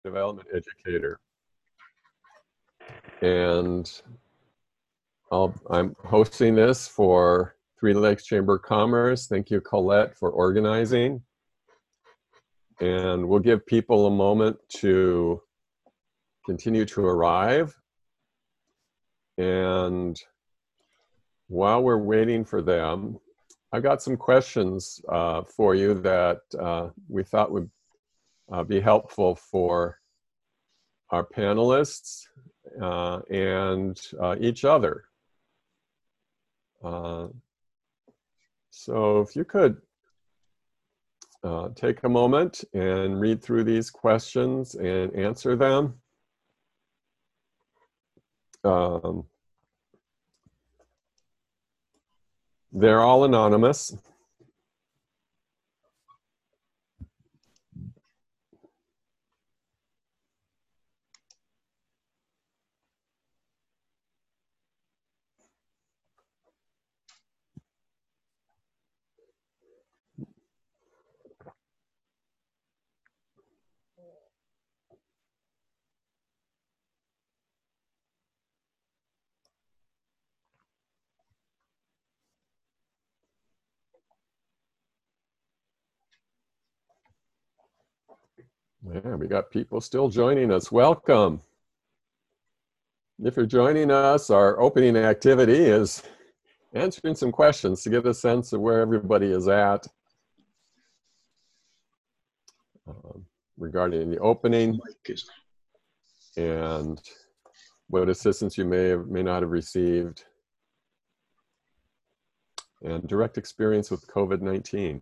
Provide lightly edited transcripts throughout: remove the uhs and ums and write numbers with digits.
development educator. And I'm hosting this for Three Lakes Chamber of Commerce. Thank you, Colette, for organizing. And we'll give people a moment to continue to arrive. And while we're waiting for them, I've got some questions for you that we thought would be helpful for our panelists and each other. So if you could take a moment and read through these questions and answer them. They're all anonymous. Yeah, we got people still joining us. Welcome. If you're joining us, our opening activity is answering some questions to get a sense of where everybody is at regarding the opening and what assistance you may or may not have received and direct experience with COVID-19.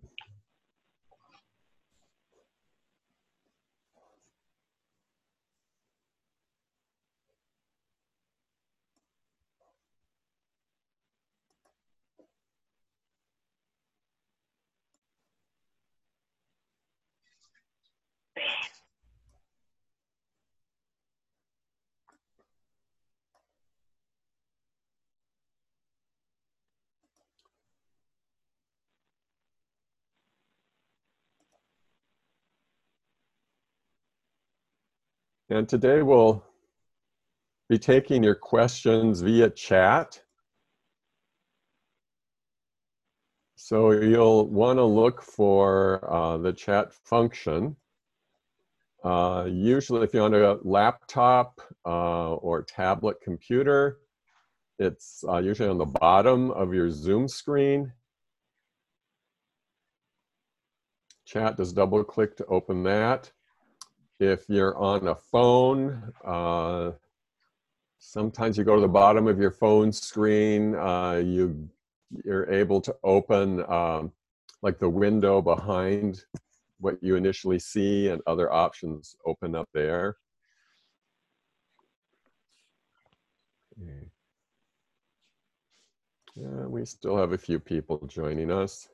And today we'll be taking your questions via chat. So you'll want to look for the chat function. Usually if you're on a laptop or tablet computer, it's usually on the bottom of your Zoom screen. Chat, just double click to open that. If you're on a phone, sometimes you go to the bottom of your phone screen, you're able to open like the window behind what you initially see, and other options open up there. Okay. Yeah, we still have a few people joining us.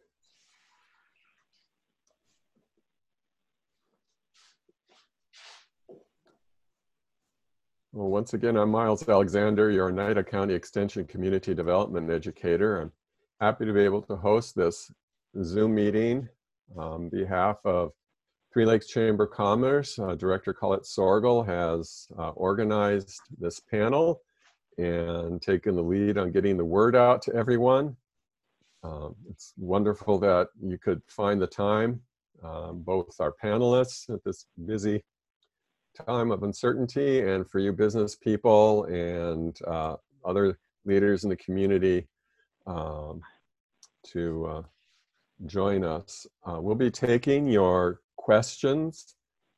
Well, once again, I'm Miles Alexander, your Oneida County Extension Community Development Educator. I'm happy to be able to host this Zoom meeting on behalf of Three Lakes Chamber of Commerce. Director Colette Sorgel has organized this panel and taken the lead on getting the word out to everyone. It's wonderful that you could find the time, both our panelists at this busy time of uncertainty, and for you business people and other leaders in the community to join us. We'll be taking your questions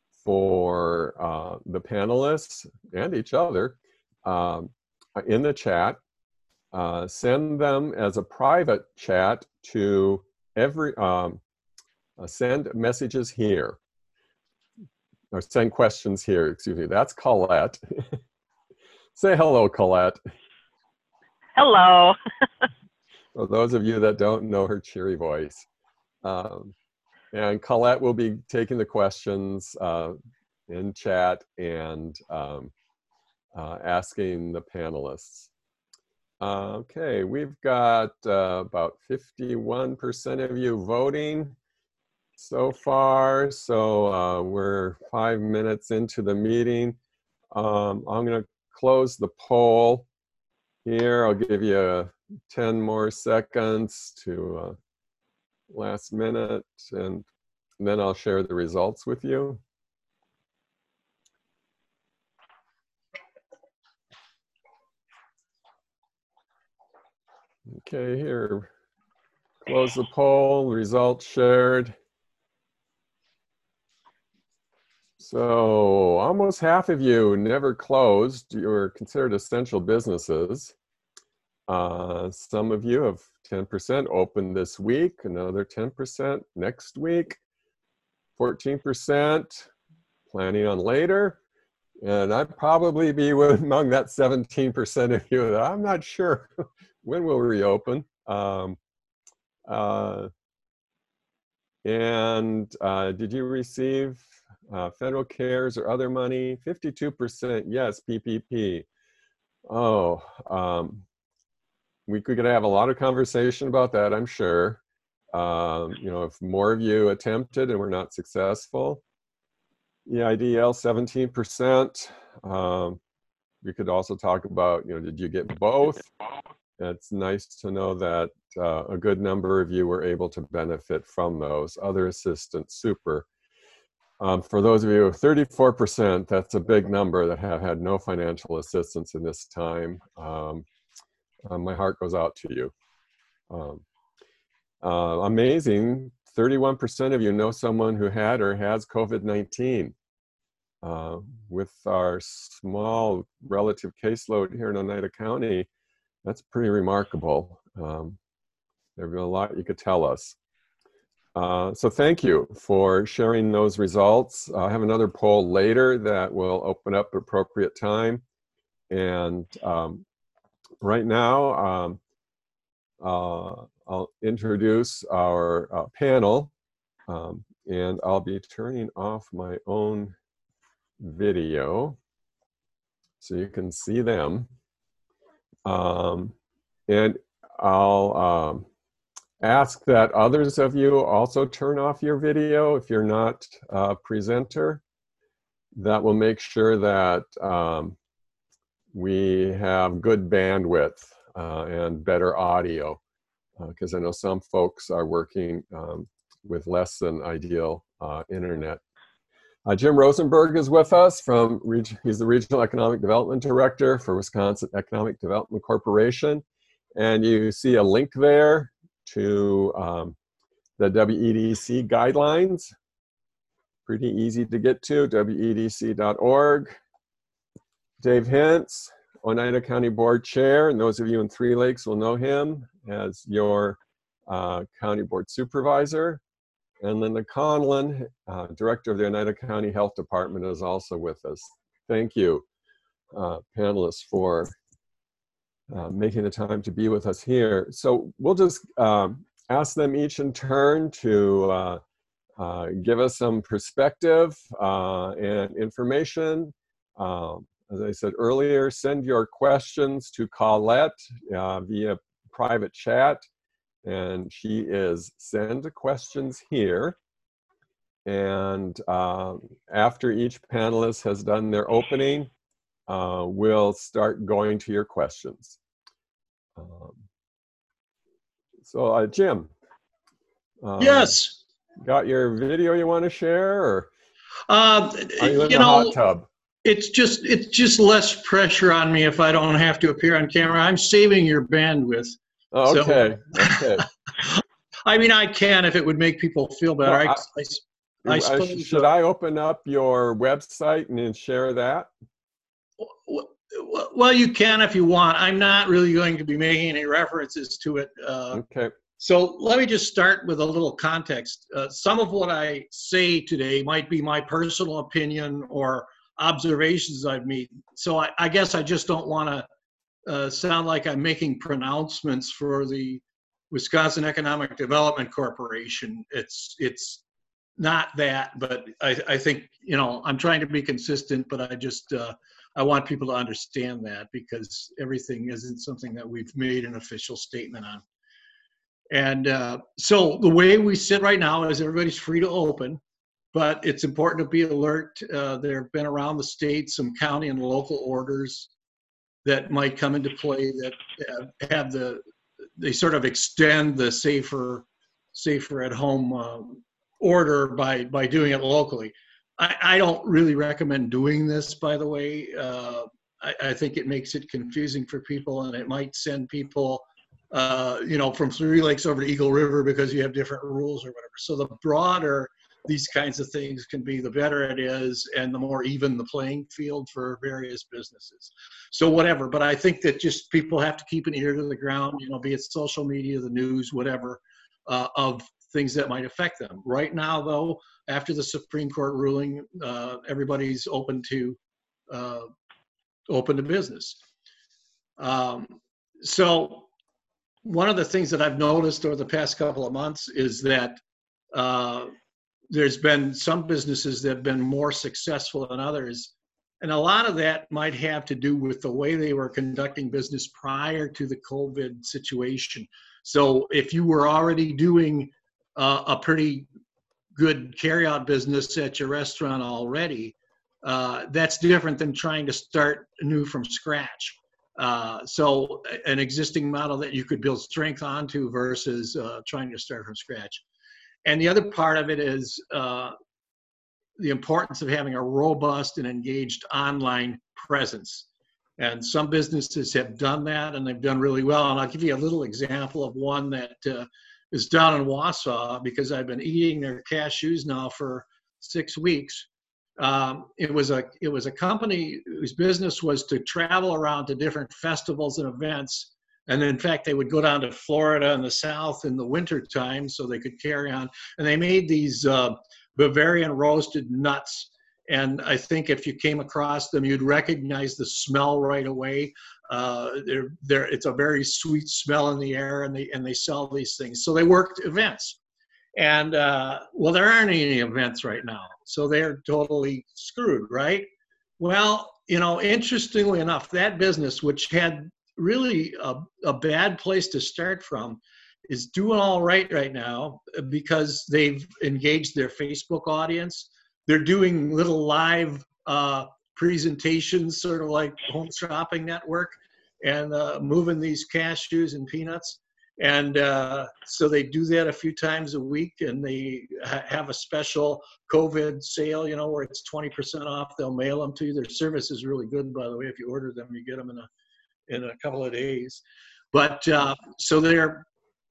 for the panelists and each other in the chat. Send them as a private chat to every, send messages here. Or send questions here, excuse me. That's Colette. Say hello, Colette. Hello. For those of you that don't know her cheery voice. And Colette will be taking the questions in chat and asking the panelists. Okay, we've got about 51% of you voting. so far. So we're 5 minutes into the meeting. I'm going to close the poll here. I'll give you 10 more seconds to last minute, and then I'll share the results with you. Okay, here, close the poll, results shared. So almost half of you never closed. You're considered essential businesses. Some of you have 10% open this week, another 10% next week, 14% planning on later. And I'd probably be among that 17% of you that I'm not sure when we'll reopen. Did you receive federal CARES or other money? 52% yes, PPP. Oh, we could have a lot of conversation about that, I'm sure. You know, if more of you attempted and were not successful. EIDL, 17%. We could also talk about, you know, did you get both? It's nice to know that a good number of you were able to benefit from those. Other assistance, super. For those of you, 34%, that's a big number that have had no financial assistance in this time. My heart goes out to you. Amazing, 31% of you know someone who had or has COVID-19. With our small relative caseload here in Oneida County, that's pretty remarkable. There's a lot you could tell us. So thank you for sharing those results. I have another poll later that will open up at appropriate time. And right now, I'll introduce our panel, and I'll be turning off my own video so you can see them. And I'll ask that others of you also turn off your video if you're not a presenter. That will make sure that we have good bandwidth and better audio, because I know some folks are working with less than ideal internet. Jim Rosenberg is with us he's the Regional Economic Development Director for Wisconsin Economic Development Corporation. And you see a link there to the WEDC guidelines. Pretty easy to get to, wedc.org. Dave Hintz, Oneida County Board Chair, and those of you in Three Lakes will know him as your County Board Supervisor. And Linda Conlon, Director of the Oneida County Health Department, is also with us. Thank you, panelists, for making the time to be with us here. So we'll just ask them each in turn to give us some perspective and information. As I said earlier, send your questions to Colette via private chat. And she is send questions here. And after each panelist has done their opening, we'll start going to your questions. So Jim. Yes. Got your video you want to share, or are you in the hot tub? It's just less pressure on me if I don't have to appear on camera. I'm saving your bandwidth. Oh, okay. So, okay. I mean, I can if it would make people feel better. Well, I suppose, should I open up your website and then share that? Well, you can if you want. I'm not really going to be making any references to it. Okay. So let me just start with a little context. Some of what I say today might be my personal opinion or observations I've made. So I guess I just don't want to sound like I'm making pronouncements for the Wisconsin Economic Development Corporation. It's not that, but I think, you know, I'm trying to be consistent, but I want people to understand that, because everything isn't something that we've made an official statement on. And so the way we sit right now is everybody's free to open, but it's important to be alert. There have been around the state some county and local orders that might come into play that have they sort of extend the safer at home order by doing it locally. I don't really recommend doing this, by the way. I think it makes it confusing for people, and it might send people, from Three Lakes over to Eagle River because you have different rules or whatever. So the broader these kinds of things can be, the better it is, and the more even the playing field for various businesses. So whatever, but I think that just people have to keep an ear to the ground, be it social media, the news, whatever, of things that might affect them. Right now, though, after the Supreme Court ruling, everybody's open to business. So one of the things that I've noticed over the past couple of months is that there's been some businesses that have been more successful than others. And a lot of that might have to do with the way they were conducting business prior to the COVID situation. So if you were already doing a pretty good carryout business at your restaurant already, that's different than trying to start new from scratch. So an existing model that you could build strength onto versus trying to start from scratch. And the other part of it is the importance of having a robust and engaged online presence. And some businesses have done that, and they've done really well. And I'll give you a little example of one that is down in Wausau, because I've been eating their cashews now for 6 weeks. It was a company whose business was to travel around to different festivals and events. And in fact, they would go down to Florida in the South in the winter time so they could carry on. And they made these Bavarian roasted nuts. And I think if you came across them, you'd recognize the smell right away. It's a very sweet smell in the air, and they sell these things. So they worked events. And well, there aren't any events right now, so they're totally screwed, right? Well, interestingly enough, that business, which had really a bad place to start from, is doing all right now because they've engaged their Facebook audience. They're doing little live presentations, sort of like Home Shopping Network, and moving these cashews and peanuts. And so they do that a few times a week, and they have a special COVID sale, where it's 20% off. They'll mail them to you. Their service is really good, by the way. If you order them, you get them in a couple of days. But so they're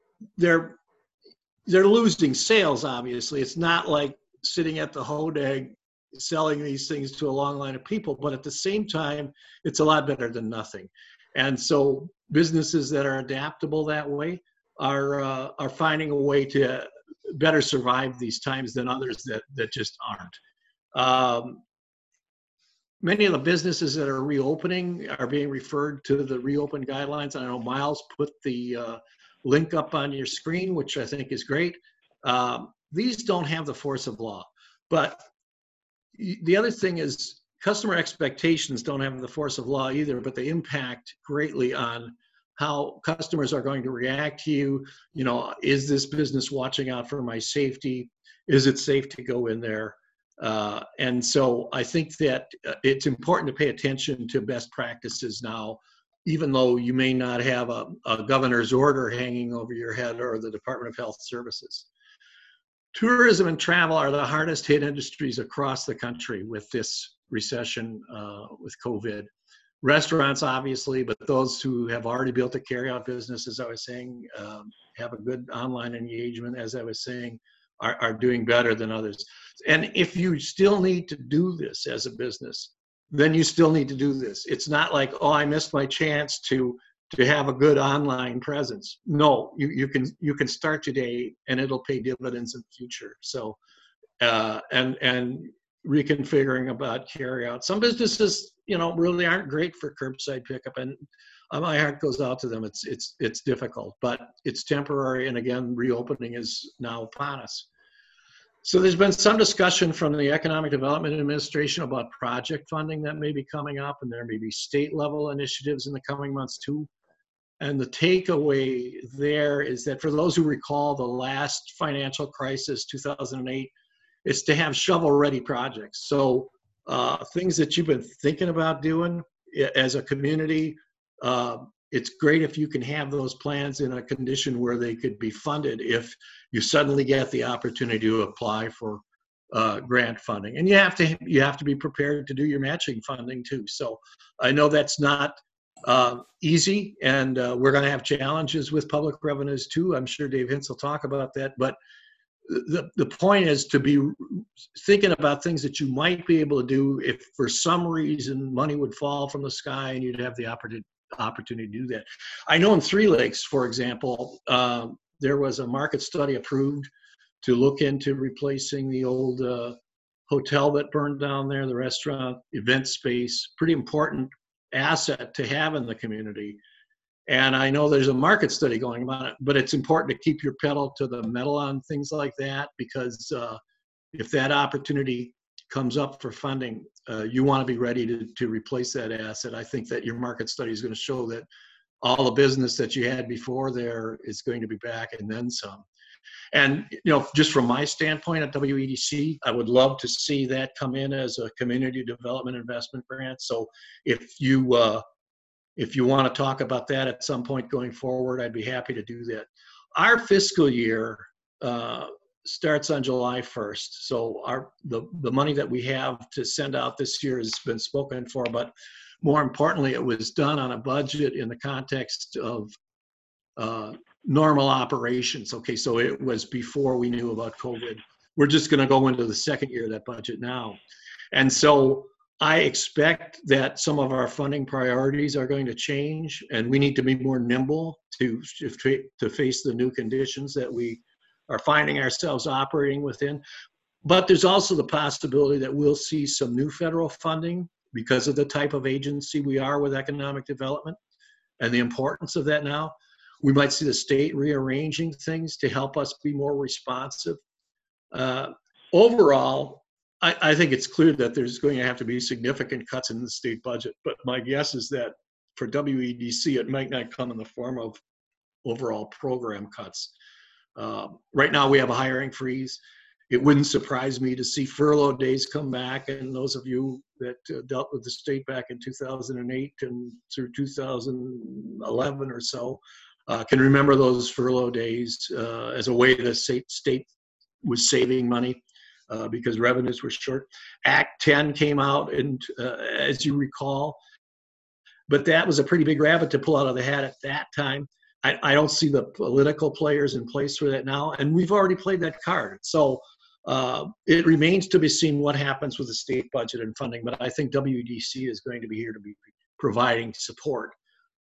losing sales, obviously. It's not like sitting at the Hodag selling these things to a long line of people, but at the same time, it's a lot better than nothing. And so businesses that are adaptable that way are finding a way to better survive these times than others that just aren't. Many of the businesses that are reopening are being referred to the reopen guidelines. I know Miles put the link up on your screen, which I think is great. These don't have the force of law. But the other thing is customer expectations don't have the force of law either, but they impact greatly on how customers are going to react to you. Is this business watching out for my safety? Is it safe to go in there? And so I think that it's important to pay attention to best practices now, even though you may not have a governor's order hanging over your head or the Department of Health Services. Tourism and travel are the hardest hit industries across the country with this recession, with COVID. Restaurants, obviously, but those who have already built a carryout business, as I was saying, have a good online engagement, as I was saying, are doing better than others. And if you still need to do this as a business, then you still need to do this. It's not like, oh, I missed my chance to have a good online presence. No, you can start today, and it'll pay dividends in the future. So, and reconfiguring about carryout. Some businesses, really aren't great for curbside pickup, and my heart goes out to them. It's difficult, but it's temporary, and again, reopening is now upon us. So there's been some discussion from the Economic Development Administration about project funding that may be coming up, and there may be state level initiatives in the coming months too. And the takeaway there is that for those who recall the last financial crisis, 2008, is to have shovel-ready projects. So things that you've been thinking about doing as a community, it's great if you can have those plans in a condition where they could be funded if you suddenly get the opportunity to apply for grant funding. And you have to be prepared to do your matching funding too. So I know that's not easy, and we're going to have challenges with public revenues too. I'm sure Dave Hintz will talk about that, but the point is to be thinking about things that you might be able to do if for some reason money would fall from the sky and you'd have the opportunity to do that. I know in Three Lakes, for example, there was a market study approved to look into replacing the old hotel that burned down there, the restaurant, event space, pretty important asset to have in the community. And I know there's a market study going about it, but it's important to keep your pedal to the metal on things like that, because if that opportunity comes up for funding, you want to be ready to replace that asset. I think that your market study is going to show that all the business that you had before there is going to be back and then some. And, just from my standpoint at WEDC, I would love to see that come in as a community development investment grant. So if you want to talk about that at some point going forward, I'd be happy to do that. Our fiscal year starts on July 1st. So the money that we have to send out this year has been spoken for, but more importantly, it was done on a budget in the context of normal operations. Okay, so it was before we knew about COVID. We're just going to go into the second year of that budget now. And so I expect that some of our funding priorities are going to change, and we need to be more nimble to face the new conditions that we are finding ourselves operating within. But there's also the possibility that we'll see some new federal funding because of the type of agency we are with economic development and the importance of that now. We might see the state rearranging things to help us be more responsive. Overall, I think it's clear that there's going to have to be significant cuts in the state budget, but my guess is that for WEDC, it might not come in the form of overall program cuts. Right now, we have a hiring freeze. It wouldn't surprise me to see furlough days come back, and those of you that dealt with the state back in 2008 and through 2011 or so can remember those furlough days as a way the state was saving money. Because revenues were short. Act 10 came out, and as you recall, but that was a pretty big rabbit to pull out of the hat at that time. I don't see the political players in place for that now, and we've already played that card. So it remains to be seen what happens with the state budget and funding, but I think WEDC is going to be here to be providing support.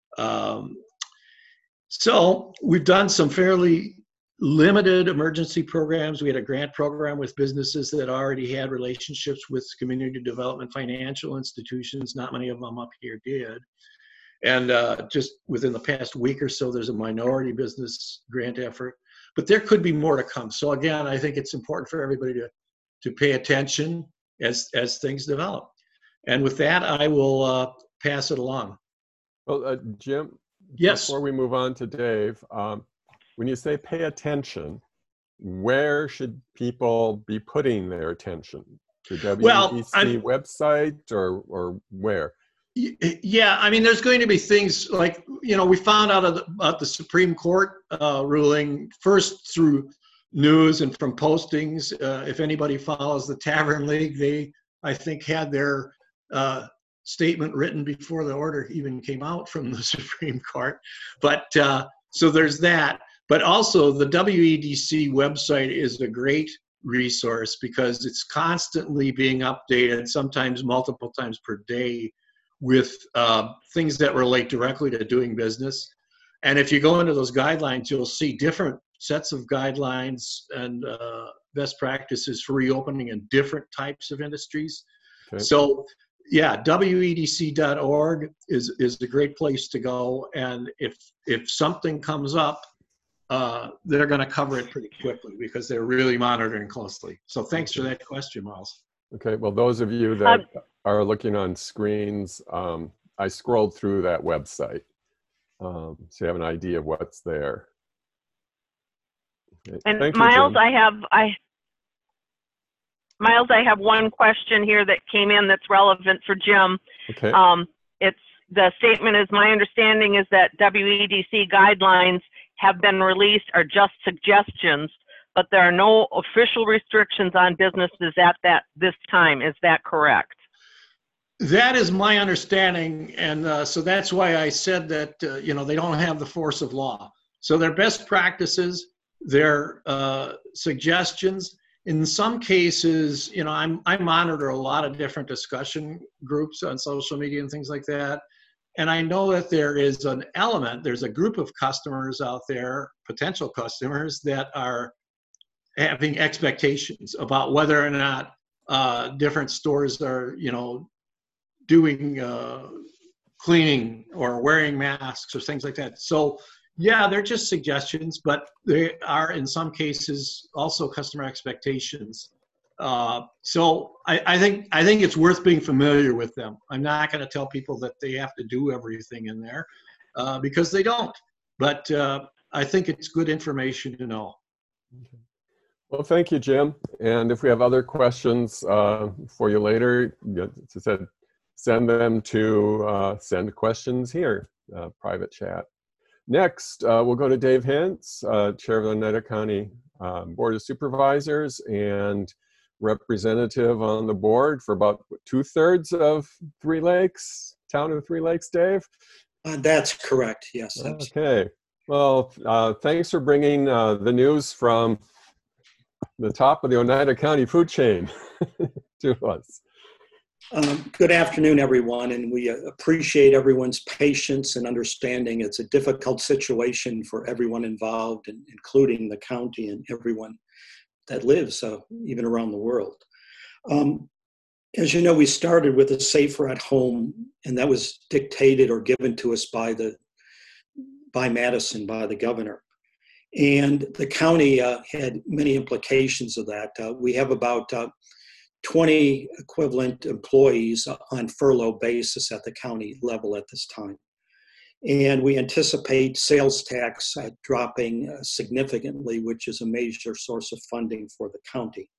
So we've done some fairly limited emergency programs. We had a grant program with businesses that already had relationships with community development financial institutions. Not many of them up here did. And just within the past week or so, there's a minority business grant effort. But there could be more to come. So again, I think it's important for everybody to pay attention as things develop. And with that, I will pass it along. Well, Jim, yes. Before we move on to Dave, when you say pay attention, where should people be putting their attention? To WEDC website or where? Yeah, I mean, there's going to be things like, we found out about the Supreme Court ruling first through news and from postings. If anybody follows the Tavern League, they, I think, had their statement written before the order even came out from the Supreme Court. But so there's that. But also the WEDC website is a great resource because it's constantly being updated, sometimes multiple times per day, with things that relate directly to doing business. And if you go into those guidelines, you'll see different sets of guidelines and best practices for reopening in different types of industries. Okay. So yeah, WEDC.org is a great place to go. And if something comes up, they're going to cover it pretty quickly because they're really monitoring closely. So thanks for that question, Miles. Okay, well, those of you that are looking on screens, I scrolled through that website. so you have an idea of what's there. Okay. And Thank you, Miles, Jim. Miles, I have one question here that came in that's relevant for Jim. Okay. The statement is, my understanding is that WEDC guidelines have been released are just suggestions, but there are no official restrictions on businesses at this time. Is that correct? That is my understanding, and so that's why I said that they don't have the force of law. So they're best practices, they're suggestions. In some cases, I monitor a lot of different discussion groups on social media and things like that. And I know that there is an element, there's a group of customers out there, potential customers, that are having expectations about whether or not different stores are, doing cleaning or wearing masks or things like that. So yeah, they're just suggestions, but they are in some cases also customer expectations. So I think it's worth being familiar with them. I'm not going to tell people that they have to do everything in there because they don't. But I think it's good information to know. Well, thank you, Jim. And if we have other questions for you later, as I said, send them to send questions here, private chat. Next, we'll go to Dave Hintz, Chair of the Oneida County Board of Supervisors and representative on the board for about 2/3 of Three Lakes, town of Three Lakes, Dave? That's correct, yes. Okay. Well, thanks for bringing the news from the top of the Oneida County food chain to us. Good afternoon, everyone, and we appreciate everyone's patience and understanding. It's a difficult situation for everyone involved, including the county and everyone that lives even around the world. As you know, we started with a Safer at Home, and that was dictated or given to us by Madison, by the governor. And the county had many implications of that. We have about 20 equivalent employees on furlough basis at the county level at this time. And we anticipate sales tax dropping significantly, which is a major source of funding for the county.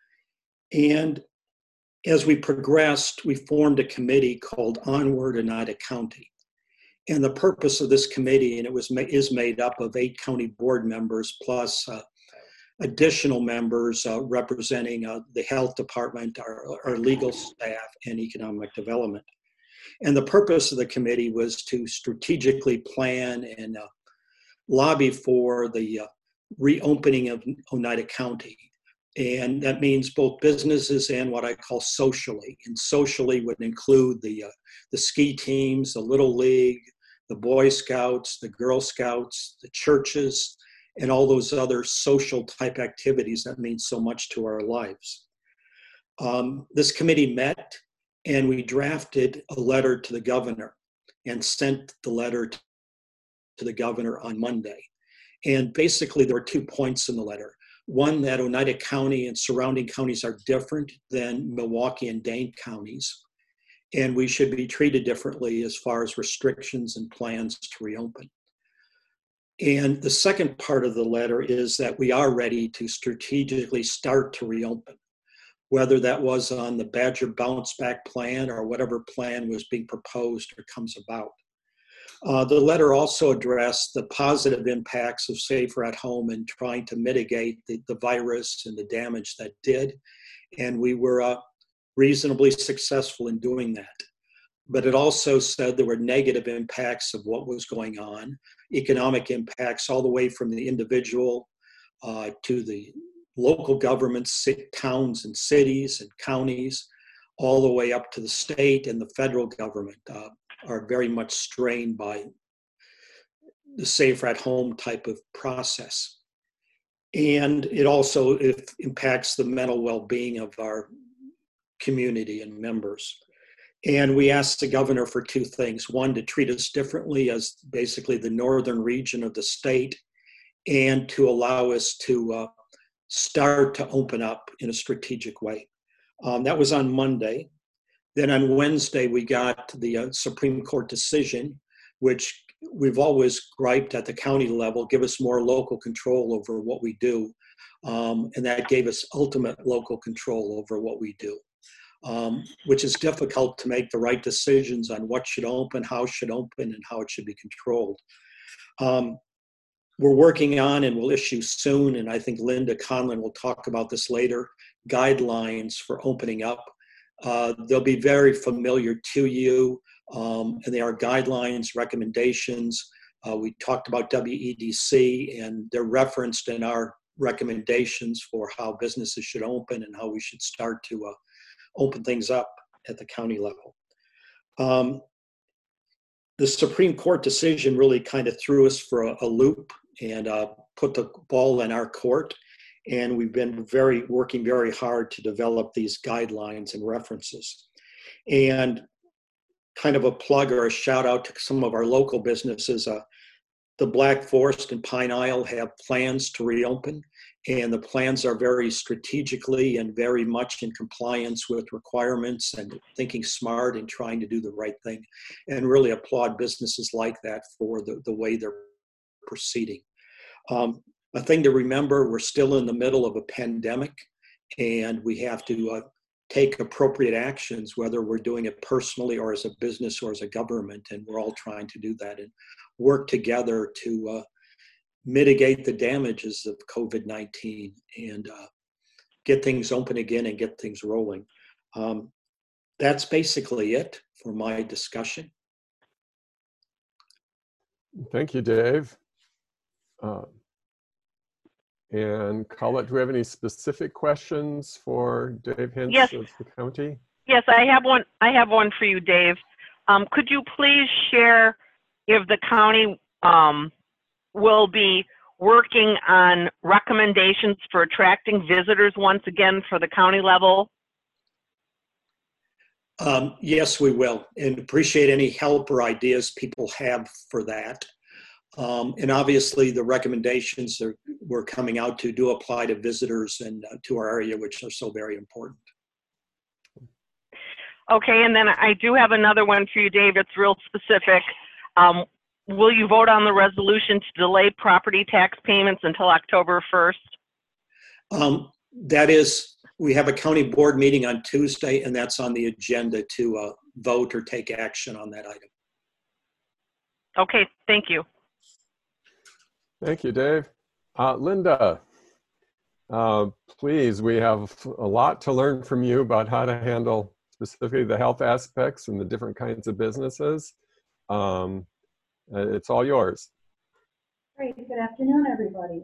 And as we progressed, we formed a committee called Onward Oneida County. And the purpose of this committee, and is made up of 8 county board members plus additional members representing the health department, our legal staff, and economic development. And the purpose of the committee was to strategically plan and lobby for the reopening of Oneida County. And that means both businesses and what I call socially. And socially would include the ski teams, the Little League, the Boy Scouts, the Girl Scouts, the churches, and all those other social type activities that mean so much to our lives. This committee met and we drafted a letter to the governor and sent the letter to the governor on Monday. And basically there were 2 points in the letter. One, that Oneida County and surrounding counties are different than Milwaukee and Dane counties, and we should be treated differently as far as restrictions and plans to reopen. And the second part of the letter is that we are ready to strategically start to reopen, whether that was on the Badger Bounce Back plan or whatever plan was being proposed or comes about. The letter also addressed the positive impacts of Safer at Home and trying to mitigate the virus and the damage that did. And we were reasonably successful in doing that. But it also said there were negative impacts of what was going on, economic impacts all the way from the individual to the local governments, towns and cities and counties, all the way up to the state and the federal government are very much strained by the Safer at Home type of process. And it also impacts the mental well-being of our community and members. And we asked the governor for 2 things. One, to treat us differently as basically the northern region of the state, and to allow us to start to open up in a strategic way. That was on Monday. Then on Wednesday, we got the Supreme Court decision, which we've always griped at the county level, give us more local control over what we do. And that gave us ultimate local control over what we do, which is difficult to make the right decisions on what should open, how it should open, and how it should be controlled. We're working on, and we'll issue soon, and I think Linda Conlon will talk about this later, guidelines for opening up. They'll be very familiar to you, and they are guidelines, recommendations. We talked about WEDC, and they're referenced in our recommendations for how businesses should open and how we should start to open things up at the county level. The Supreme Court decision really kind of threw us for a loop and put the ball in our court. And we've been working very hard to develop these guidelines and references. And kind of a plug or a shout out to some of our local businesses. The Black Forest and Pine Isle have plans to reopen, and the plans are very strategically and very much in compliance with requirements and thinking smart and trying to do the right thing, and really applaud businesses like that for the way they're proceeding. A thing to remember, we're still in the middle of a pandemic, and we have to take appropriate actions, whether we're doing it personally or as a business or as a government, and we're all trying to do that and work together to mitigate the damages of COVID-19 and get things open again and get things rolling. That's basically it for my discussion. Thank you, Dave. And Colette, do we have any specific questions for Dave Hintz Yes. of the county? Yes, I have one. I have one for you, Dave. Could you please share if the county will be working on recommendations for attracting visitors once again for the county level? Yes, we will, and appreciate any help or ideas people have for that. And obviously the recommendations that we're coming out to do apply to visitors and to our area, which are so very important. Okay, and then I do have another one for you, Dave. It's real specific. Will you vote on the resolution to delay property tax payments until October 1st? That is, we have a county board meeting on Tuesday, and that's on the agenda to vote or take action on that item. Okay, thank you. Thank you, Dave. Linda, please, we have a lot to learn from you about how to handle specifically the health aspects and the different kinds of businesses. It's all yours. Great. Good afternoon, everybody.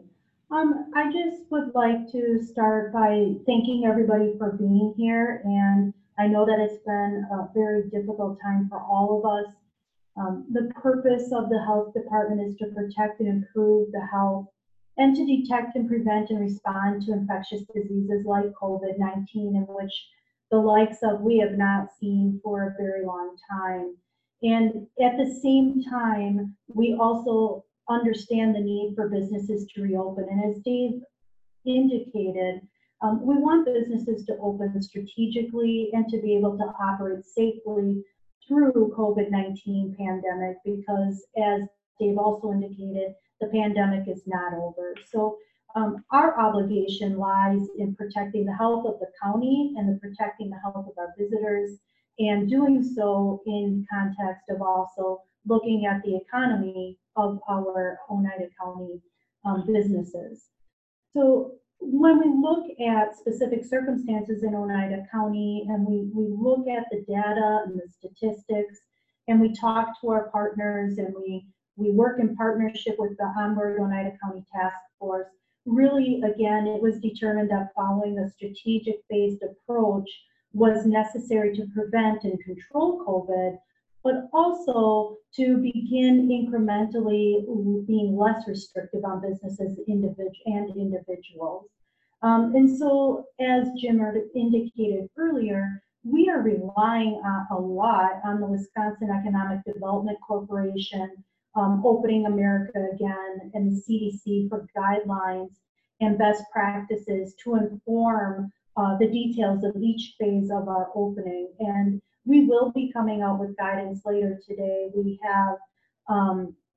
I just would like to start by thanking everybody for being here. And I know that it's been a very difficult time for all of us. The purpose of the health department is to protect and improve the health and to detect and prevent and respond to infectious diseases like COVID-19, in which the likes of we have not seen for a very long time. And at the same time, we also understand the need for businesses to reopen. And as Dave indicated, we want businesses to open strategically and to be able to operate safely through COVID-19 pandemic, because as Dave also indicated, the pandemic is not over. So our obligation lies in protecting the health of the county and protecting the health of our visitors, and doing so in context of also looking at the economy of our Oneida County businesses. So when we look at specific circumstances in Oneida County and we look at the data and the statistics, and we talk to our partners, and we work in partnership with the Onward Oneida County Task Force, really, again, it was determined that following a strategic-based approach was necessary to prevent and control COVID, but also to begin incrementally being less restrictive on businesses and individuals. And so, as Jim indicated earlier, we are relying a lot on the Wisconsin Economic Development Corporation, Opening America Again, and the CDC for guidelines and best practices to inform the details of each phase of our opening. And we will be coming out with guidance later today. We have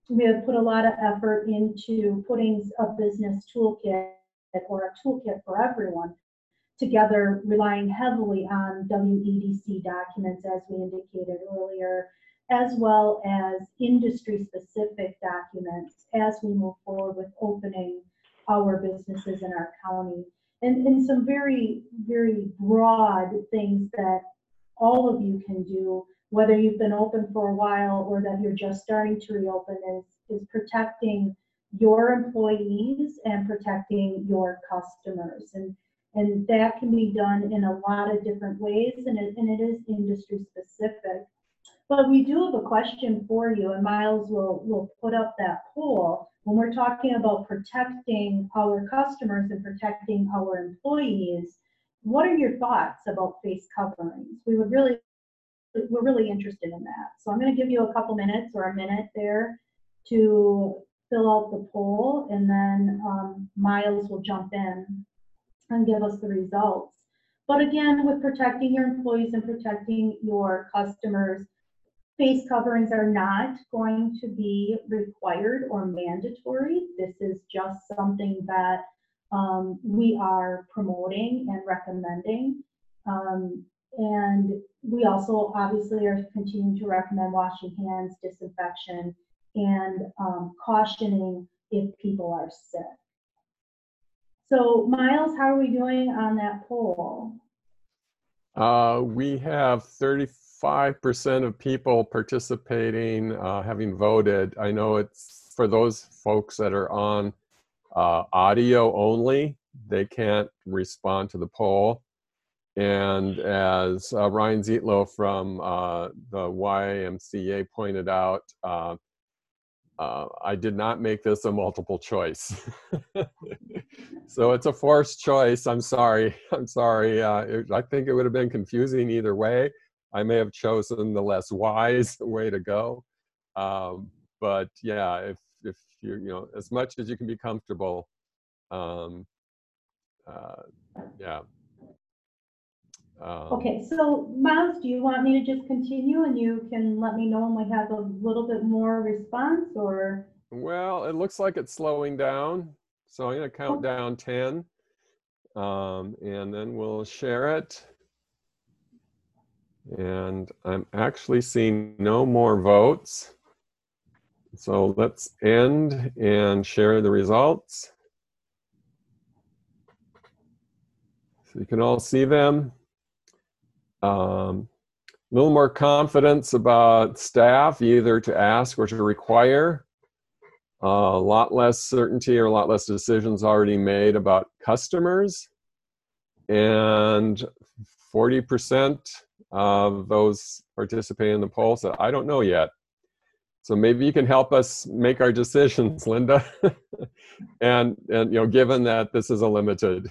we have put a lot of effort into putting a business toolkit or a toolkit for everyone together, relying heavily on WEDC documents, as we indicated earlier, as well as industry-specific documents as we move forward with opening our businesses in our county. And some very, very broad things that all of you can do, whether you've been open for a while or that you're just starting to reopen, is protecting your employees and protecting your customers. And that can be done in a lot of different ways, and it is industry specific. But we do have a question for you, and Miles will put up that poll. When we're talking about protecting our customers and protecting our employees, what are your thoughts about face coverings? We're really interested in that. So I'm going to give you a couple minutes or a minute there to fill out the poll, and then Miles will jump in and give us the results. But again, with protecting your employees and protecting your customers, face coverings are not going to be required or mandatory. This is just something that we are promoting and recommending. And we also obviously are continuing to recommend washing hands, disinfection, and cautioning if people are sick. So Miles, how are we doing on that poll? We have 35% of people participating, having voted. I know it's for those folks that are on audio only, they can't respond to the poll. And as Ryan Zietlow from the YMCA pointed out, I did not make this a multiple choice. So it's a forced choice. I'm sorry. I think it would have been confusing either way. I may have chosen the less wise way to go. But yeah, if you as much as you can be comfortable, yeah. Okay, so Miles, do you want me to just continue and you can let me know when we have a little bit more response, or? Well, it looks like it's slowing down. So I'm going to count down 10, and then we'll share it. And I'm actually seeing no more votes. So let's end and share the results. So you can all see them. A little more confidence about staff, either to ask or to require. A lot less certainty or a lot less decisions already made about customers. And 40% of those participating in the poll said, I don't know yet. So maybe you can help us make our decisions, Linda. and given that this is a limited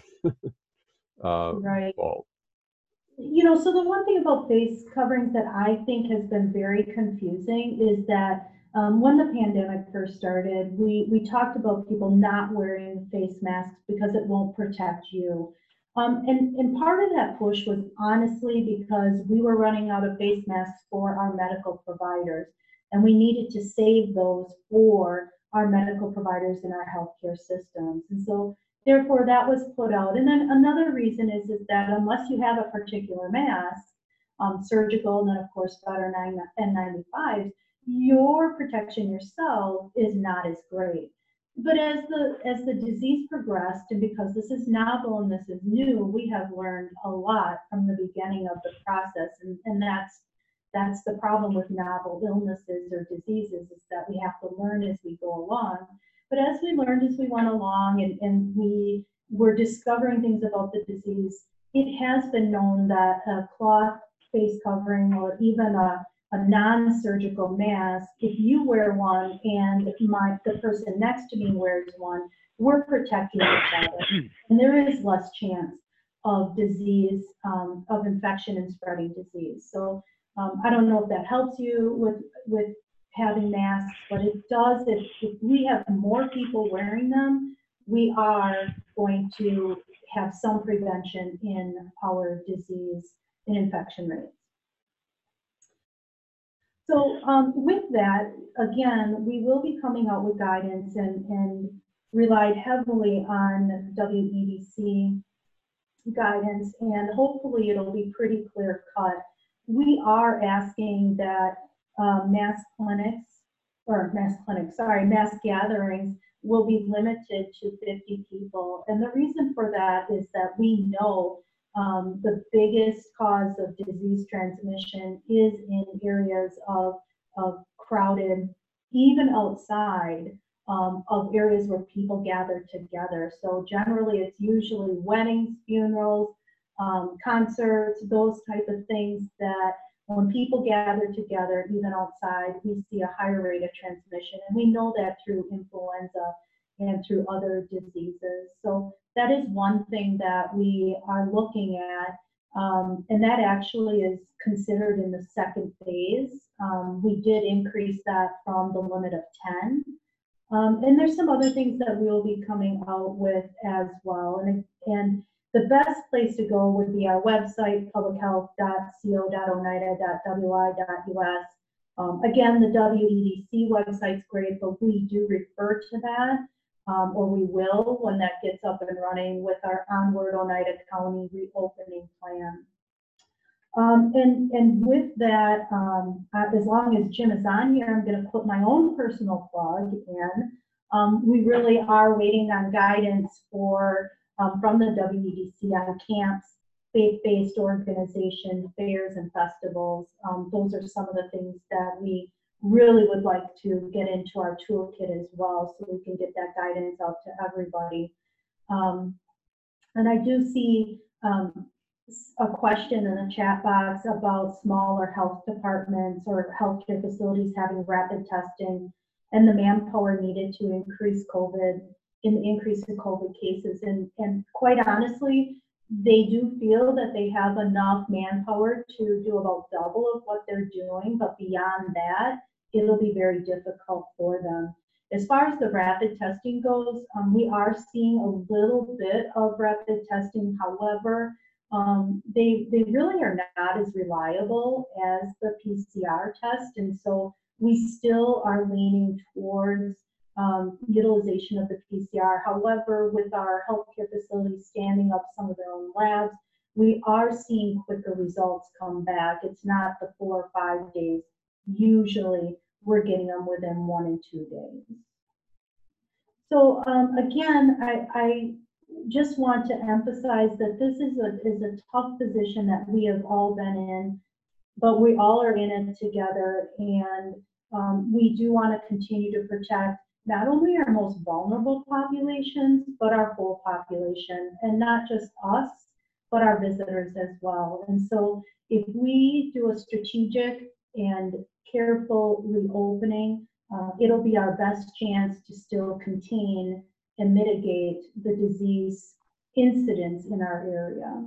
Right. poll. So the one thing about face coverings that I think has been very confusing is that when the pandemic first started, we talked about people not wearing face masks because it won't protect you. And part of that push was honestly because we were running out of face masks for our medical providers, and we needed to save those for our medical providers in our healthcare systems. And so therefore, that was put out. And then another reason is that unless you have a particular mask, surgical, and then of course better N95s, your protection yourself is not as great. But as the disease progressed, and because this is novel and this is new, we have learned a lot from the beginning of the process, and that's the problem with novel illnesses or diseases, is that we have to learn as we go along. But as we learned as we went along and we were discovering things about the disease, it has been known that a cloth face covering or even a non-surgical mask, if you wear one and the person next to me wears one, we're protecting each other. And there is less chance of disease, of infection and spreading disease. So I don't know if that helps you with having masks, but it does. If we have more people wearing them, we are going to have some prevention in our disease and infection rates. So with that, again, we will be coming out with guidance and relied heavily on WEDC guidance, and hopefully it'll be pretty clear cut. We are asking that mass gatherings will be limited to 50 people. And the reason for that is that we know the biggest cause of disease transmission is in areas of crowded, even outside of areas where people gather together. So generally it's usually weddings, funerals, concerts, those type of things that when people gather together, even outside, we see a higher rate of transmission. And we know that through influenza and through other diseases. So that is one thing that we are looking at. And that actually is considered in the second phase. We did increase that from the limit of 10. And there's some other things that we'll be coming out with as well. And the best place to go would be our website, publichealth.co.oneida.wi.us. Again, the WEDC website's great, but we do refer to that, or we will when that gets up and running with our Onward Oneida County reopening plan. And with that, as long as Jim is on here, I'm going to put my own personal plug in. We really are waiting on guidance for from the WEDC on camps, faith-based organization, fairs, and festivals. Those are some of the things that we really would like to get into our toolkit as well, so we can get that guidance out to everybody. And I do see a question in the chat box about smaller health departments or healthcare facilities having rapid testing and the manpower needed to increase in the increase in COVID cases. And quite honestly, they do feel that they have enough manpower to do about double of what they're doing, but beyond that, it'll be very difficult for them. As far as the rapid testing goes, we are seeing a little bit of rapid testing. However, they really are not as reliable as the PCR test, and so we still are leaning towards utilization of the PCR. However, with our healthcare facilities standing up some of their own labs, we are seeing quicker results come back. It's not the 4 or 5 days. Usually, we're getting them within 1 and 2 days. So again, I just want to emphasize that this is a tough position that we have all been in, but we all are in it together, and we do want to continue to protect not only our most vulnerable populations, but our whole population, and not just us, but our visitors as well. And so if we do a strategic and careful reopening, it'll be our best chance to still contain and mitigate the disease incidence in our area.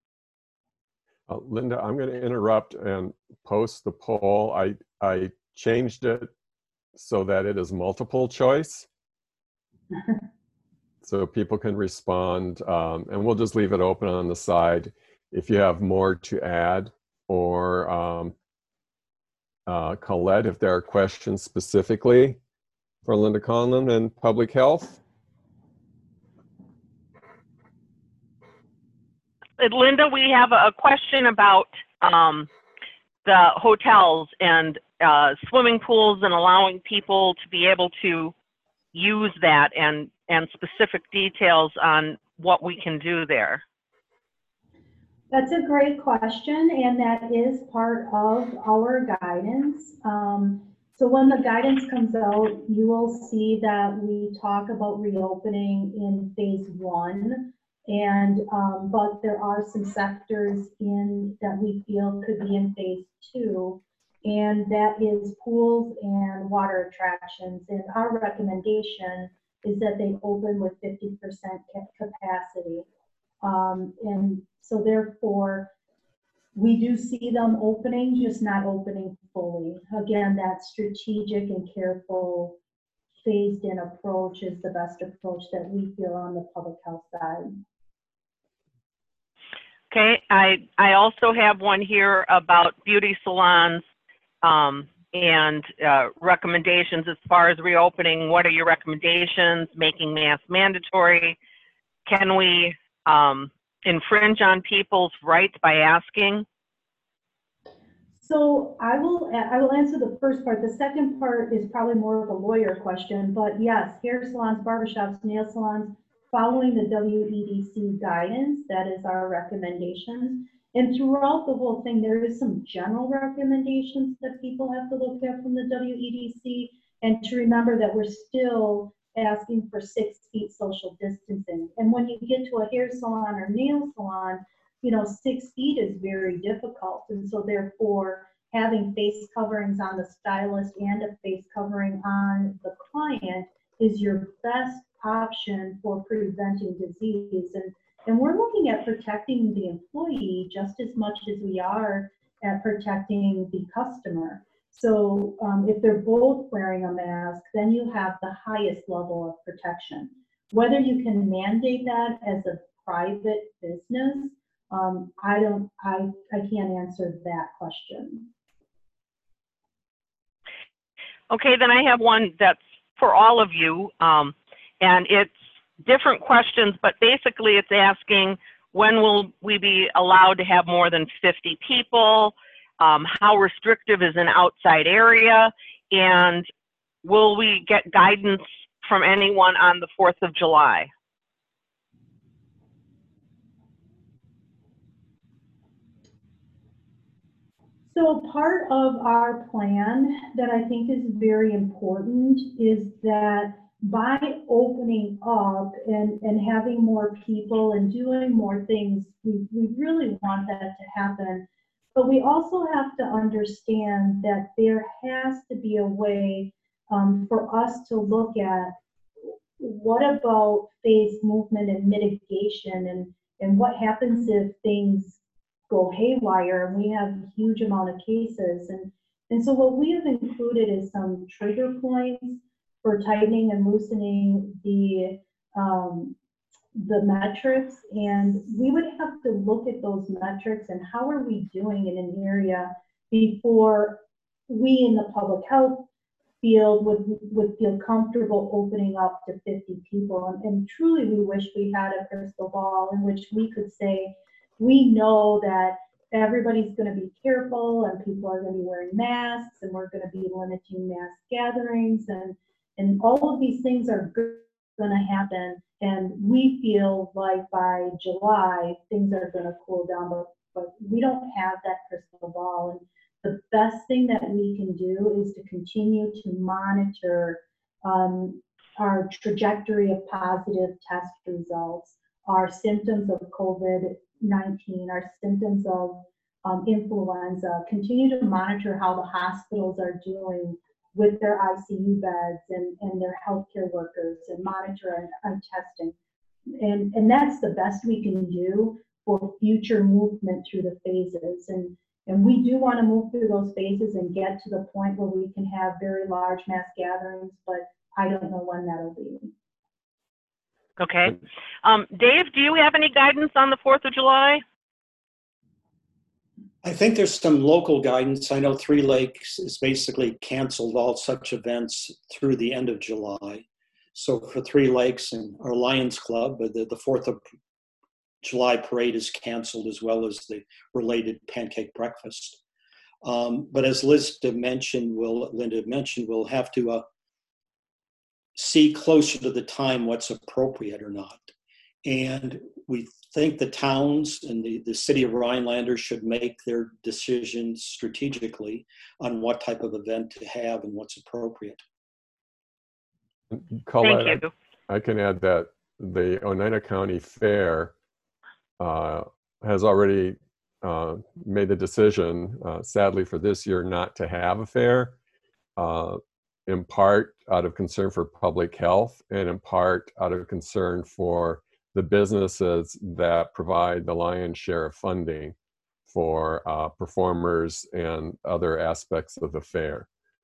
Linda, I'm going to interrupt and post the poll. I changed it so that it is multiple choice, so people can respond, and we'll just leave it open on the side if you have more to add, or Colette, if there are questions specifically for Linda Conlon and public health. Linda, we have a question about the hotels and swimming pools and allowing people to be able to use that, and specific details on what we can do there. That's a great question, and that is part of our guidance. So when the guidance comes out, you will see that we talk about reopening in phase 1. And but there are some sectors that we feel could be in phase 2, and that is pools and water attractions. And our recommendation is that they open with 50% capacity. And so therefore, we do see them opening, just not opening fully. Again, that strategic and careful phased in approach is the best approach that we feel on the public health side. Okay, I also have one here about beauty salons and recommendations as far as reopening. What are your recommendations? Making masks mandatory? Can we infringe on people's rights by asking? So I will answer the first part. The second part is probably more of a lawyer question, but yes, hair salons, barbershops, nail salons, following the WEDC guidance, that is our recommendations. And throughout the whole thing, there is some general recommendations that people have to look at from the WEDC, and to remember that we're still asking for 6 feet social distancing. And when you get to a hair salon or nail salon, 6 feet is very difficult. And so therefore, having face coverings on the stylist and a face covering on the client is your best option for preventing disease. And we're looking at protecting the employee just as much as we are at protecting the customer. So if they're both wearing a mask, then you have the highest level of protection. Whether you can mandate that as a private business, I can't answer that question. Okay, then I have one that's for all of you, and it's different questions, but basically it's asking, when will we be allowed to have more than 50 people? How restrictive is an outside area? And will we get guidance from anyone on the 4th of July? So part of our plan that I think is very important is that by opening up and having more people and doing more things, we really want that to happen. But we also have to understand that there has to be a way for us to look at what about phase movement and mitigation, and what happens if things go haywire and we have a huge amount of cases. And so what we have included is some trigger points for tightening and loosening the metrics, and we would have to look at those metrics and how are we doing in an area before we in the public health field would feel comfortable opening up to 50 people. And truly we wish we had a crystal ball in which we could say, we know that everybody's going to be careful and people are going to be wearing masks and we're going to be limiting mass gatherings, and all of these things are going to happen. And we feel like by July, things are going to cool down, but we don't have that crystal ball. And the best thing that we can do is to continue to monitor our trajectory of positive test results, our symptoms of COVID-19, our symptoms of influenza, continue to monitor how the hospitals are doing with their ICU beds and their healthcare workers, and monitor and testing. And that's the best we can do for future movement through the phases. And we do want to move through those phases and get to the point where we can have very large mass gatherings, but I don't know when that'll be. Okay. Dave, do you have any guidance on the 4th of July? I think there's some local guidance. I know Three Lakes has basically canceled all such events through the end of July. So for Three Lakes and our Lions Club, the 4th of July parade is canceled, as well as the related pancake breakfast. But as Linda mentioned, we'll have to see closer to the time what's appropriate or not. And we think the towns and the city of Rhinelander should make their decisions strategically on what type of event to have and what's appropriate. Colette, Thank you. I can add that the Oneida County Fair has already made the decision, sadly for this year, not to have a fair, in part out of concern for public health and in part out of concern for the businesses that provide the lion's share of funding for performers and other aspects of the fair.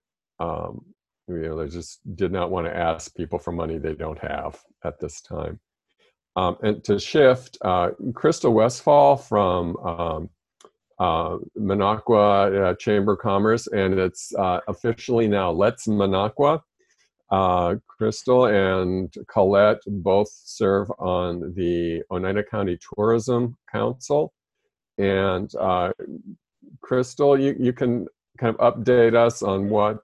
They just did not want to ask people for money they don't have at this time. And to shift, Crystal Westfall from Minocqua Chamber of Commerce, and it's officially now Let's Minocqua. Crystal and Colette both serve on the Oneida County Tourism Council. And Crystal, you can kind of update us on what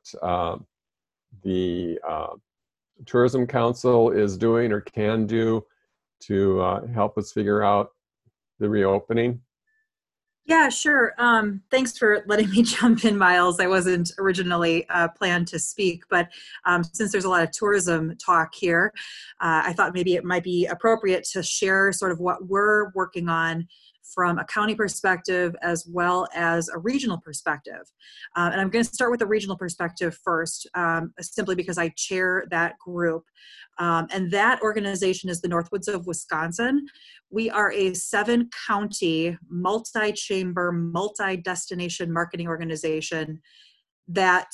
the Tourism Council is doing or can do to help us figure out the reopening. Yeah, sure. Thanks for letting me jump in, Miles. I wasn't originally planned to speak, but since there's a lot of tourism talk here, I thought maybe it might be appropriate to share sort of what we're working on from a county perspective as well as a regional perspective. And I'm going to start with the regional perspective first, simply because I chair that group. And that organization is the Northwoods of Wisconsin. We are a 7-county, multi-chamber, multi-destination marketing organization that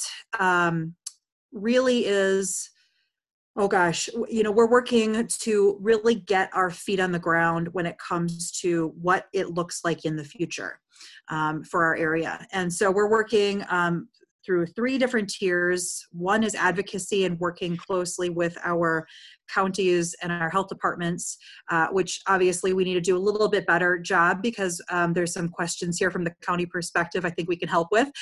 really is, oh gosh, we're working to really get our feet on the ground when it comes to what it looks like in the future for our area. And so we're working through 3 different tiers. One is advocacy and working closely with our counties and our health departments, which obviously we need to do a little bit better job because there's some questions here from the county perspective I think we can help with.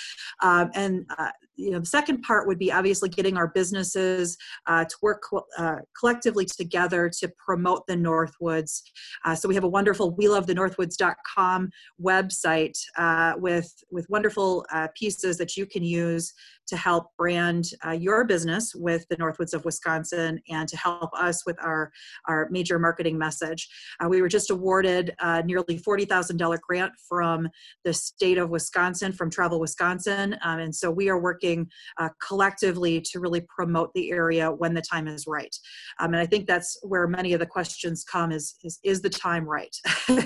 The second part would be obviously getting our businesses to work collectively together to promote the Northwoods. So we have a wonderful welovethenorthwoods.com website with wonderful pieces that you can use to help brand your business with the Northwoods of Wisconsin and to help us with our major marketing message. We were just awarded a nearly $40,000 grant from the state of Wisconsin, from Travel Wisconsin. And so we are working collectively to really promote the area when the time is right. And I think that's where many of the questions come is the time right?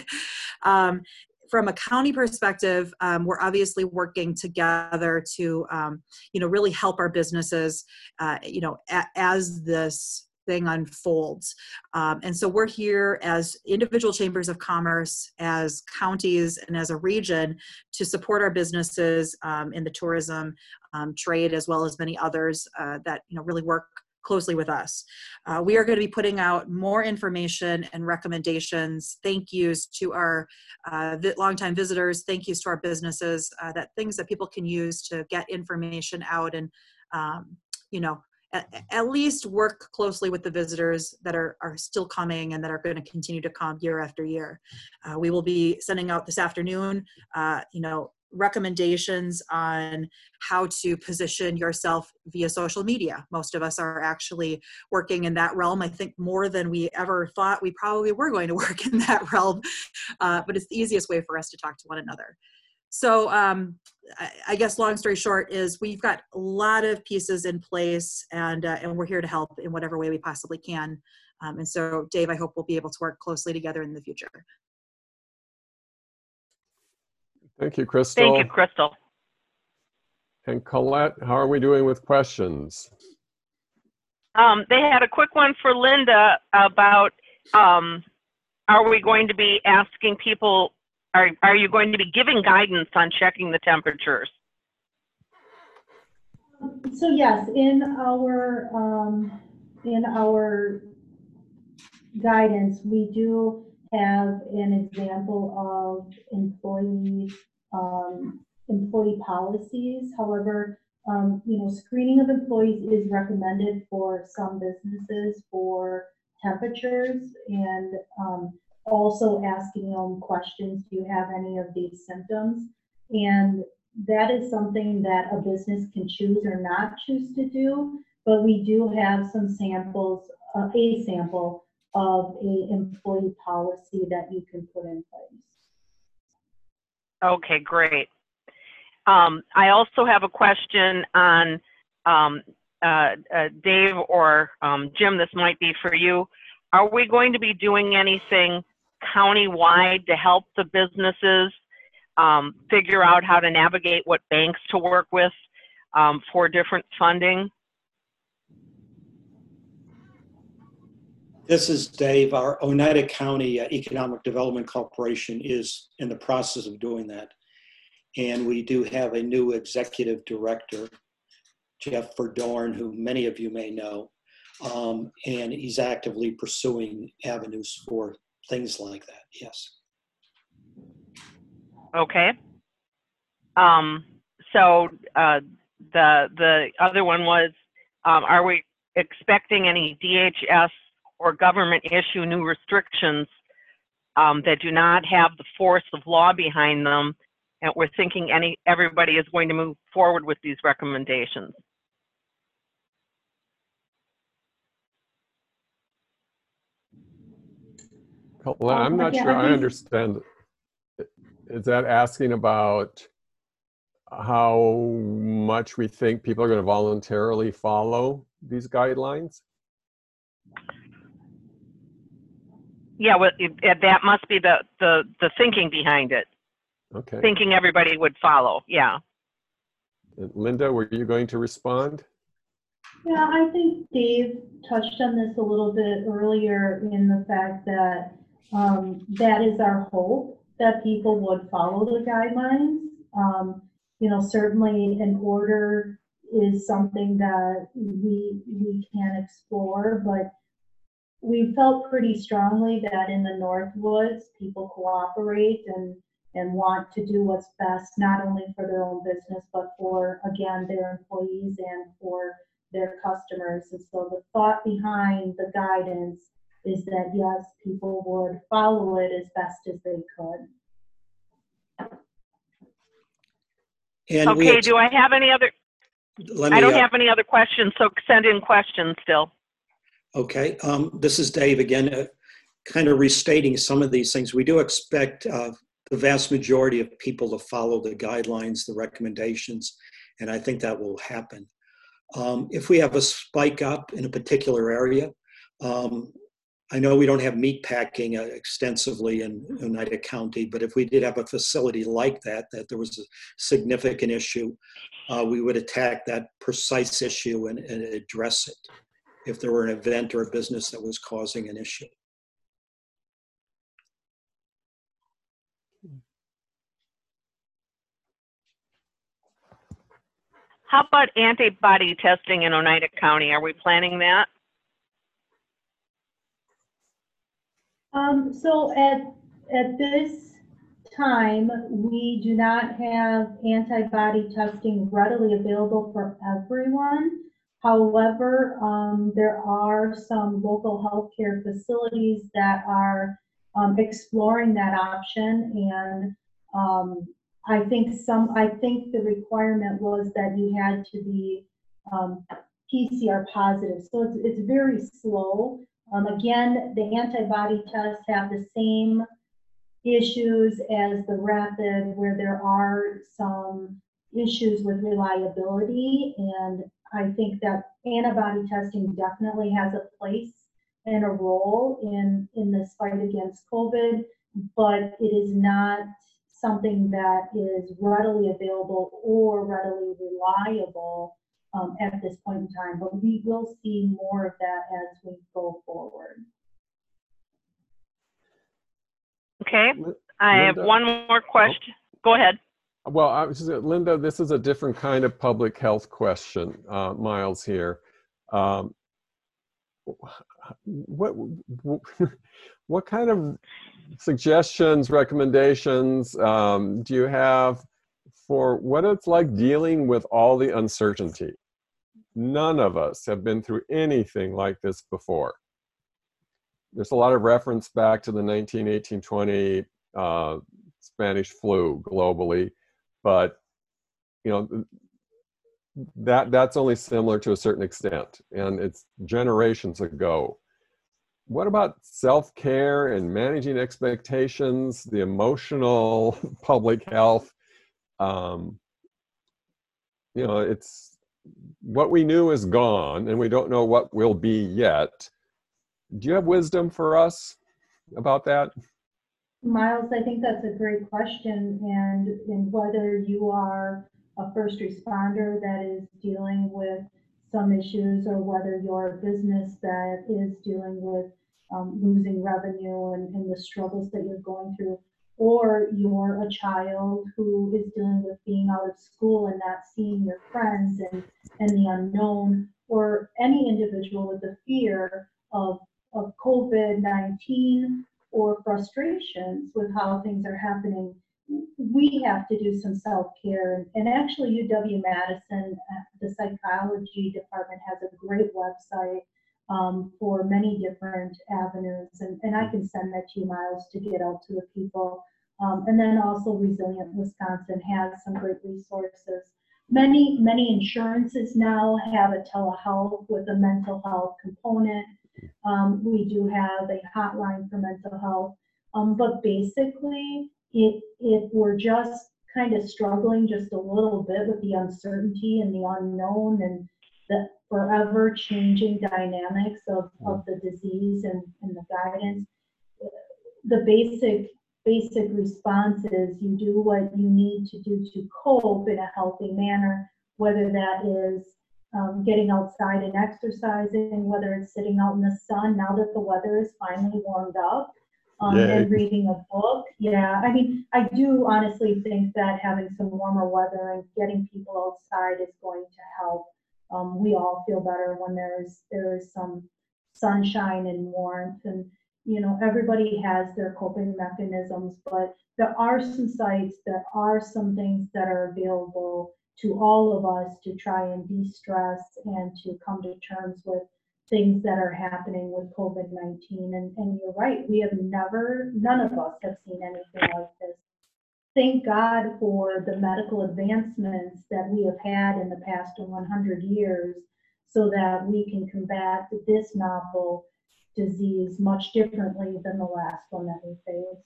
From a county perspective, we're obviously working together to, really help our businesses, as this thing unfolds. And so we're here as individual chambers of commerce, as counties, and as a region to support our businesses in the tourism trade, as well as many others that, really work closely with us. We are going to be putting out more information and recommendations, thank yous to our longtime visitors, thank yous to our businesses, that things that people can use to get information out and, at least work closely with the visitors that are still coming and that are going to continue to come year after year. We will be sending out this afternoon, recommendations on how to position yourself via social media. Most of us are actually working in that realm. I think more than we ever thought we probably were going to work in that realm, but it's the easiest way for us to talk to one another. So I guess long story short is we've got a lot of pieces in place and we're here to help in whatever way we possibly can. And so Dave, I hope we'll be able to work closely together in the future. Thank you, Crystal. Thank you, Crystal. And Colette, how are we doing with questions? They had a quick one for Linda about, are we going to be asking people, are you going to be giving guidance on checking the temperatures? So yes, in our guidance, we do have an example of employee policies. However, screening of employees is recommended for some businesses for temperatures and also asking them questions, do you have any of these symptoms? And that is something that a business can choose or not choose to do, but we do have some samples, a sample of a employee policy that you can put in place. Okay, great. I also have a question on Dave or Jim, this might be for you. Are we going to be doing anything county-wide to help the businesses figure out how to navigate what banks to work with for different funding? This is Dave. Our Oneida County Economic Development Corporation is in the process of doing that. And we do have a new executive director, Jeff Verdorn, who many of you may know. And he's actively pursuing avenues for things like that, yes. Okay. So the other one was, are we expecting any DHS or government issue new restrictions that do not have the force of law behind them? And we're thinking everybody is going to move forward with these recommendations. Well, I'm not yeah, sure I I think- understand. Is that asking about how much we think people are going to voluntarily follow these guidelines? Yeah, well, that must be the thinking behind it. Okay. Thinking everybody would follow. Yeah. And Linda, were you going to respond? Yeah, I think Dave touched on this a little bit earlier in the fact that that is our hope, that people would follow the guidelines. Certainly an order is something that we can explore, but we felt pretty strongly that in the Northwoods, people cooperate and want to do what's best, not only for their own business, but for, again, their employees and for their customers. And so the thought behind the guidance is that, yes, people would follow it as best as they could. And Okay, do I have any other? I don't have any other questions, so send in questions still. Okay, this is Dave again, kind of restating some of these things. We do expect the vast majority of people to follow the guidelines, the recommendations, and I think that will happen. If we have a spike up in a particular area, I know we don't have meat packing extensively in Oneida County, but if we did have a facility like that there was a significant issue, we would attack that precise issue and address it if there were an event or a business that was causing an issue. How about antibody testing in Oneida County? Are we planning that? So at this time, we do not have antibody testing readily available for everyone. However, there are some local healthcare facilities that are exploring that option, and I think the requirement was that you had to be PCR positive. So it's very slow. Again, the antibody tests have the same issues as the rapid, where there are some issues with reliability. And I think that antibody testing definitely has a place and a role in this fight against COVID, but it is not something that is readily available or readily reliable at this point in time, but we will see more of that as we go forward. Okay, I have one more question. Go ahead. Well, I was just, Linda, this is a different kind of public health question, Miles here. What kind of suggestions, recommendations do you have for what it's like dealing with all the uncertainty? None of us have been through anything like this before. There's a lot of reference back to the 1918-20 Spanish flu globally, but that's only similar to a certain extent, and it's generations ago. What about self-care and managing expectations, the emotional public health? It's what we knew is gone, and we don't know what will be yet. Do you have wisdom for us about that? Miles, I think that's a great question, and whether you are a first responder that is dealing with some issues, or whether you're a business that is dealing with losing revenue and the struggles that you're going through, or you're a child who is dealing with being out of school and not seeing your friends and the unknown, or any individual with the fear of COVID-19 or frustrations with how things are happening, we have to do some self-care. And actually, UW-Madison, the psychology department has a great website for many different avenues. And I can send that to you, Miles, to get out to the people. And then also Resilient Wisconsin has some great resources. Many insurances now have a telehealth with a mental health component. We do have a hotline for mental health. But basically, if we're just kind of struggling just a little bit with the uncertainty and the unknown and the forever changing dynamics of the disease and the guidance, the basic response is you do what you need to do to cope in a healthy manner, whether that is getting outside and exercising, whether it's sitting out in the sun now that the weather is finally warmed up, and reading a book. Yeah, I mean, I do honestly think that having some warmer weather and getting people outside is going to help. We all feel better when there is some sunshine and warmth, and you know, everybody has their coping mechanisms, but there are some sites, there are some things that are available to all of us to try and de-stress and to come to terms with things that are happening with COVID-19. And you're right, none of us have seen anything like this. Thank God for the medical advancements that we have had in the past 100 years so that we can combat this novel disease much differently than the last one that we faced.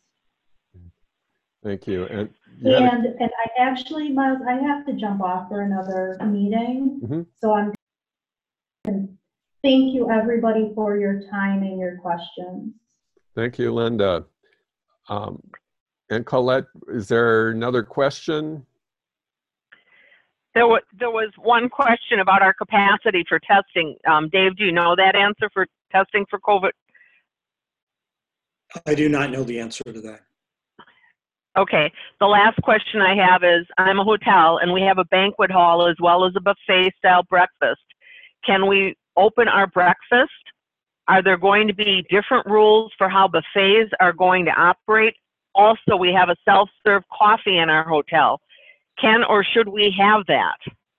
Thank you. And I actually, Miles, I have to jump off for another meeting. So I'm thank you everybody for your time and your questions. Thank you, Linda. And Colette, is there another question? There was one question about our capacity for testing. Dave, do you know that answer for testing for COVID? I do not know the answer to that. Okay, the last question I have is, I'm a hotel and we have a banquet hall as well as a buffet style breakfast. Can we open our breakfast? Are there going to be different rules for how buffets are going to operate? Also, we have a self-serve coffee in our hotel. Can or should we have that?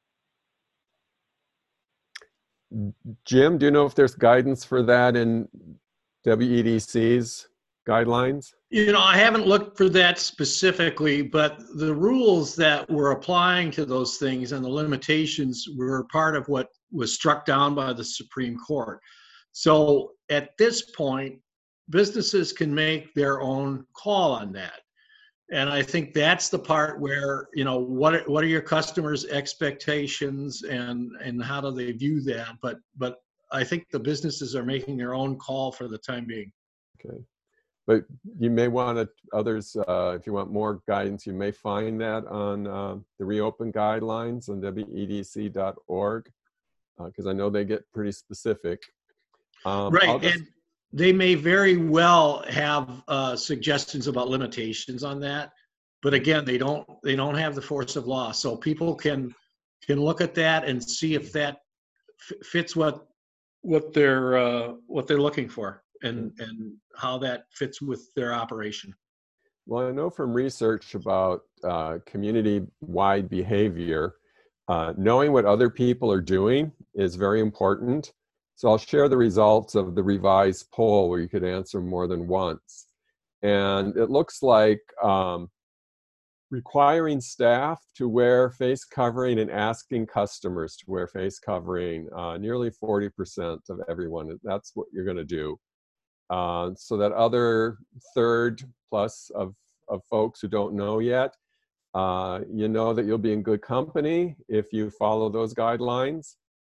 Jim, do you know if there's guidance for that in WEDC's guidelines? You know, I haven't looked for that specifically, but the rules that we're applying to those things and the limitations were part of what was struck down by the Supreme Court. So at this point, businesses can make their own call on that. And I think that's the part where, you know, what are your customers' expectations and how do they view that? But I think the businesses are making their own call for the time being. Okay. But you may want to, others, if you want more guidance, you may find that on the Reopen Guidelines on WEDC.org, because I know they get pretty specific. Right, and they may very well have suggestions about limitations on that, but again, they don't have the force of law. So people can look at that and see if that fits what they're looking for. And how that fits with their operation. Well, I know from research about community-wide behavior, knowing what other people are doing is very important. So I'll share the results of the revised poll where you could answer more than once. And it looks like requiring staff to wear face covering and asking customers to wear face covering, nearly 40% of everyone, that's what you're going to do. So that other third plus of folks who don't know yet, you know that you'll be in good company if you follow those guidelines.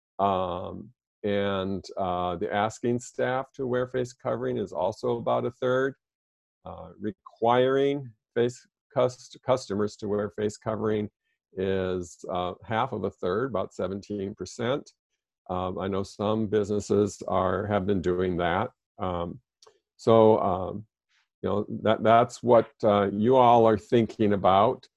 And the asking staff to wear face covering is also about a third. Requiring customers to wear face covering is half of a third, about 17%. I know some businesses have been doing that. So that's what you all are thinking about.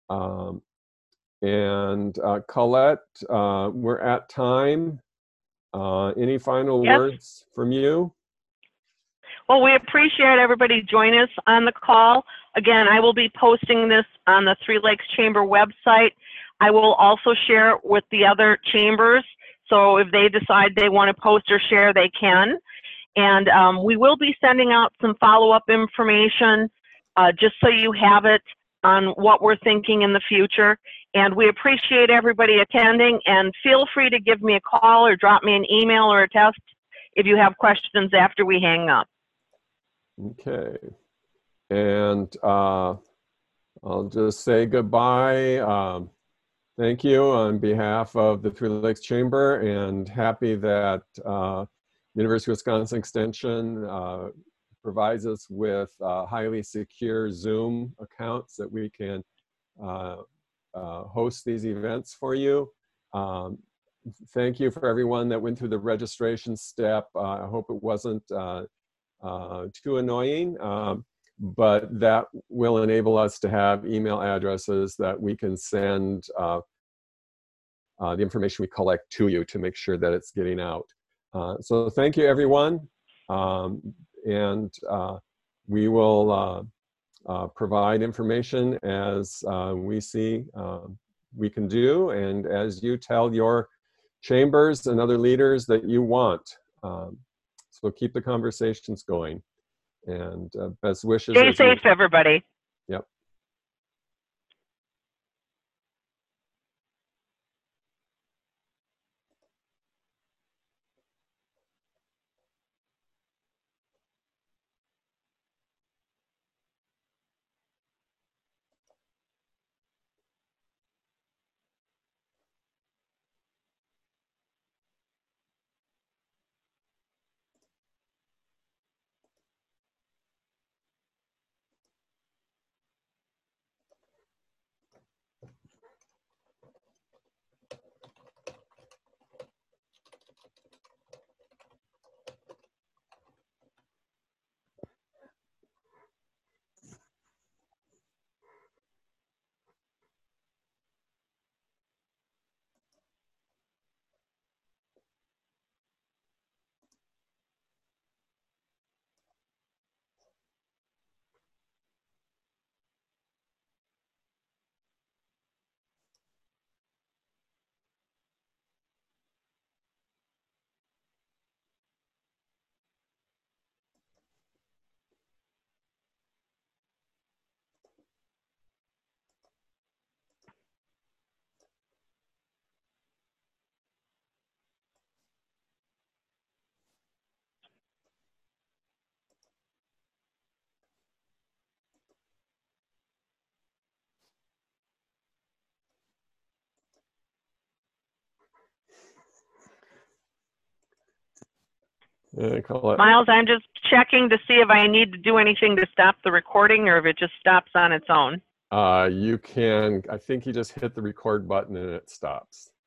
And Colette, we're at time. Any final Yes. words from you? Well, we appreciate everybody joining us on the call. Again, I will be posting this on the Three Lakes Chamber website. I will also share it with the other chambers. So if they decide they want to post or share, they can. And we will be sending out some follow-up information just so you have it on what we're thinking in the future. And we appreciate everybody attending, and feel free to give me a call or drop me an email or a text if you have questions after we hang up. Okay. And I'll just say goodbye. Thank you on behalf of the Three Lakes Chamber, and happy that University of Wisconsin Extension provides us with highly secure Zoom accounts that we can host these events for you. Thank you for everyone that went through the registration step. I hope it wasn't too annoying, but that will enable us to have email addresses that we can send the information we collect to you to make sure that it's getting out. So thank you, everyone. And we will provide information as we see we can do, and as you tell your chambers and other leaders that you want. So keep the conversations going, and best wishes. Stay safe, everybody. Yep. Miles, I'm just checking to see if I need to do anything to stop the recording or if it just stops on its own. You can, I think you just hit the record button and it stops.